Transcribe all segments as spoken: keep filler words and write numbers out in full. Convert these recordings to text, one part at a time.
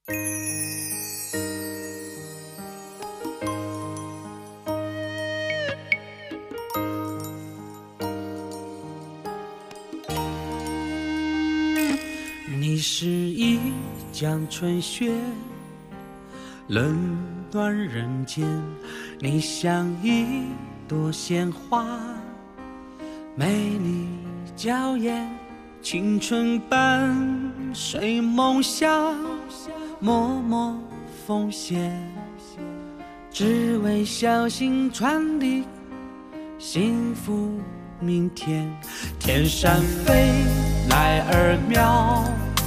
你是一江春雪，冷暖人间。你像一朵鲜花，美丽娇艳，青春伴随梦想，默默奉献，只为小心传递幸福明天。天上飞来儿苗，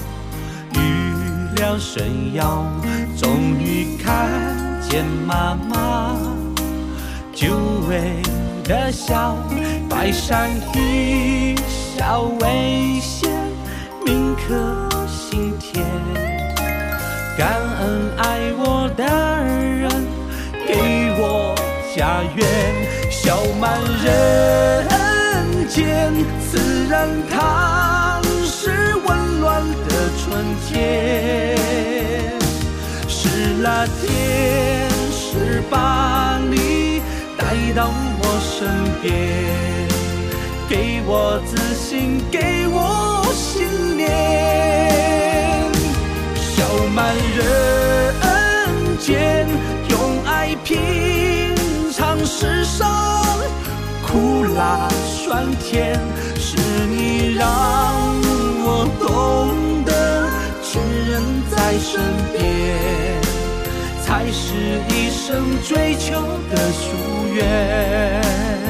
鱼鸟声摇，终于看见妈妈久违的笑，摆上一笑为先，铭刻心田。感恩爱我的人，给我家园，笑满人间，自然它是温暖的春天。是那天使把你带到我身边，给我自信，给我信念，笑满人间，用爱品尝世上苦辣酸甜。是你让我懂得亲人在身边，才是一生追求的夙愿。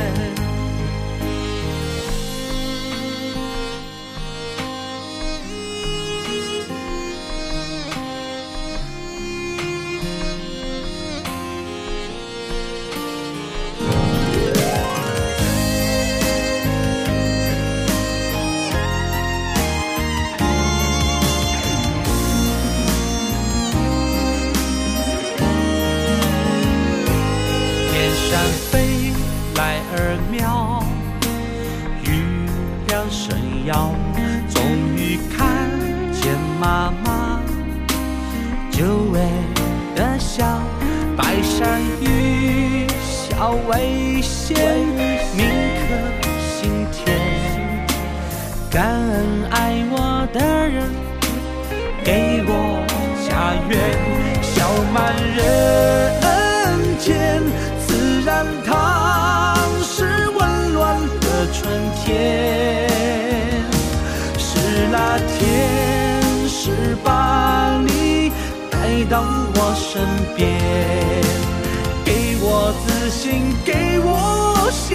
飞来儿苗，鱼鸟声摇，终于看见妈妈久违的笑，摆上一笑为先，铭刻心田。感恩爱我的人，给我家园，笑满人间，自然它是温暖的春天。是那天使把你带到我身边，给我自信，给我信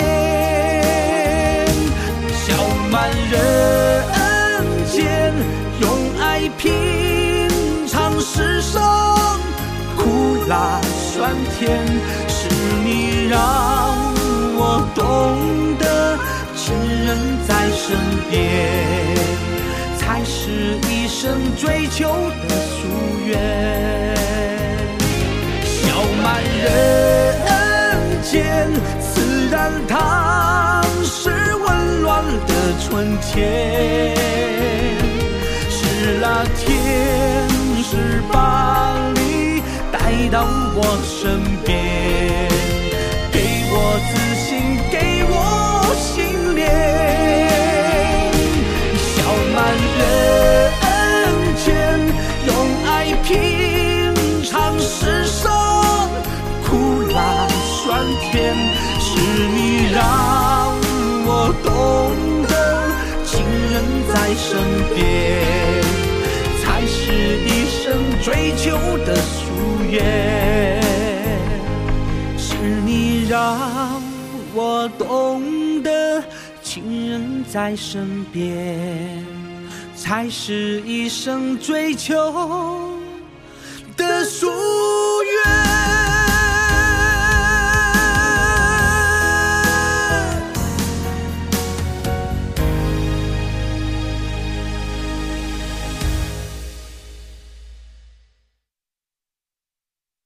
念，笑满人间，用爱品尝世上苦辣酸甜。是你让我懂得亲人在身边，才是一生追求的夙愿。笑满人间，自然它是温暖的春天。是那天使把你带到我身边，给我自信，给我信念，笑满人间，用爱品尝世上苦辣酸甜。是你让我懂得亲人在身边，才是一生追求的夙愿。是你让我懂得亲人在身边，才是一生追求的夙愿。